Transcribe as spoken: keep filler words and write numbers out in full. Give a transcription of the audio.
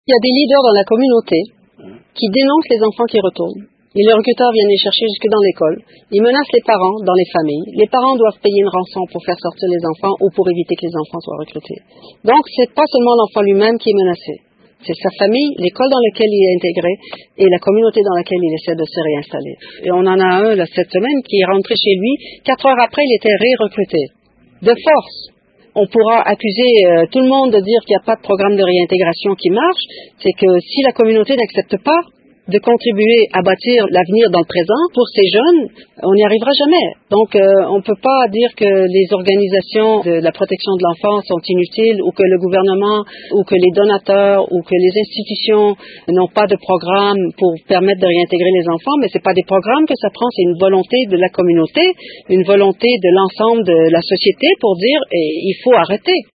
Il y a des leaders dans la communauté qui dénoncent les enfants qui retournent. Et les recruteurs viennent les chercher jusque dans l'école. Ils menacent les parents dans les familles. Les parents doivent payer une rançon pour faire sortir les enfants ou pour éviter que les enfants soient recrutés. Donc, c'est pas seulement l'enfant lui-même qui est menacé. C'est sa famille, l'école dans laquelle il est intégré et la communauté dans laquelle il essaie de se réinstaller. Et on en a un là, cette semaine qui est rentré chez lui. Quatre heures après, il était ré-recruté. De force. On pourra accuser euh, tout le monde de dire qu'il n'y a pas de programme de réintégration qui marche. C'est que si la communauté n'accepte pas de contribuer à bâtir l'avenir dans le présent pour ces jeunes, on n'y arrivera jamais. Donc, euh, on ne peut pas dire que les organisations de la protection de l'enfance sont inutiles ou que le gouvernement ou que les donateurs ou que les institutions n'ont pas de programme pour permettre de réintégrer les enfants, mais c'est pas des programmes que ça prend, c'est une volonté de la communauté, une volonté de l'ensemble de la société pour dire eh, il faut arrêter.